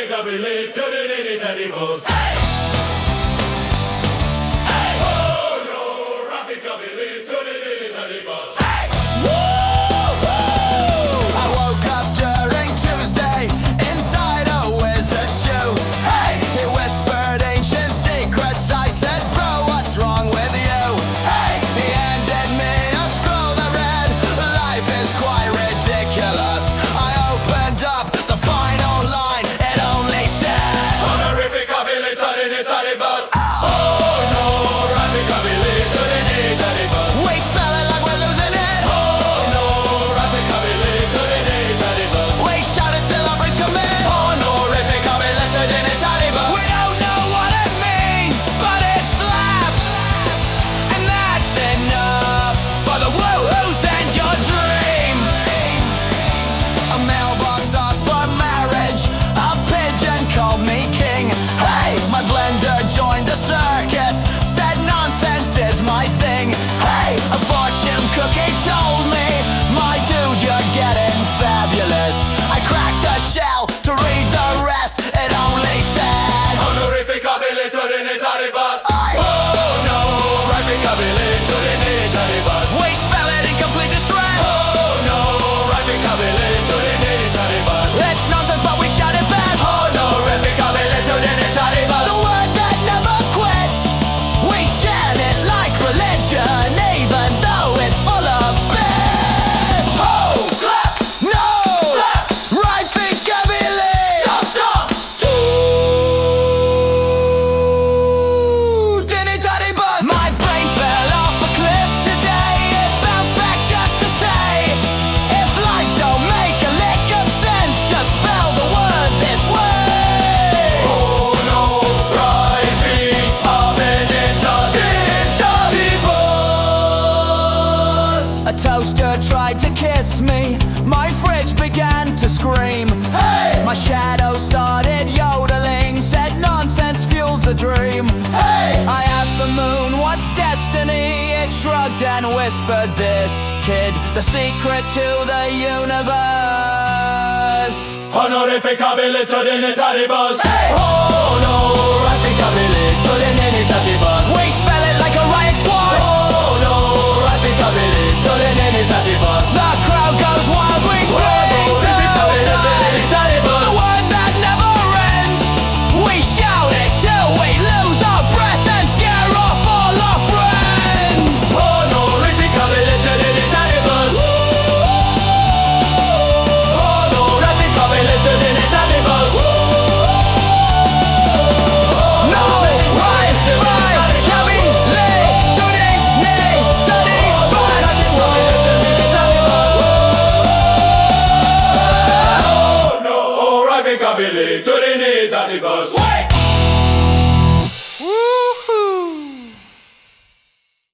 Honorable to the military boss. I woke up during Tuesday inside a wizard shoe. Hey, he whispered ancient secrets. I said, bro, what's wrong with you? Hey, he handed me a scroll that read, life is quite ridiculous. I opened up the final line. It only said, Honorific ability to the military boss. Honorific ability to the military boss. we spell it like we're losing it. Honorific ability to the military boss. We shout it till our brains come in. Honorific ability to the military boss. We don't know what it means, but it slaps. And that's enough for the woo-hoos and your dreams. A mailbox asked for marriage. A pigeon called me king. Hey, my blender joined the circus. Said nonsense is my thing. Hey, a fortune cookie told me, my dude, you're getting fabulous. I cracked the shell to read the rest. It only said, Honorific ability to the military boss. I Honorific ability to the military boss. we spell it in complete distress. Honorific ability to the military boss. It's nonsense, but we shout it best. Honorific ability to the military The boss. word that never quits. We chant it like religion, even though it's full of bitch. Oh, clap, No, clap, right ability. stop. Dinny bus. My brain fell off a cliff today. It bounced back just to say, if life don't make a lick of sense, just spell the word this way. Honorific ability to the military boss. A toaster tried to kiss me. My fridge began to scream. Hey! My shadow started yodeling. Said nonsense fuels the dream. Hey! I asked the moon, what's destiny? It shrugged and whispered, this kid, the secret to the universe. Honorific ability to the military boss. Honorific ability to the military boss. We spell it like a riot squad. Honorific ability to the military boss. The crowd goes wild. We scream Honorific ability to the military the boss. word that never ends. We shout it till we lose our breath and scare off all our friends. Honorific ability to the military boss. Honorific ability to the military boss. No, right, Cabby, Lee, Tony, Nay, Tony, Bus. Honorific ability to the military boss. Woo!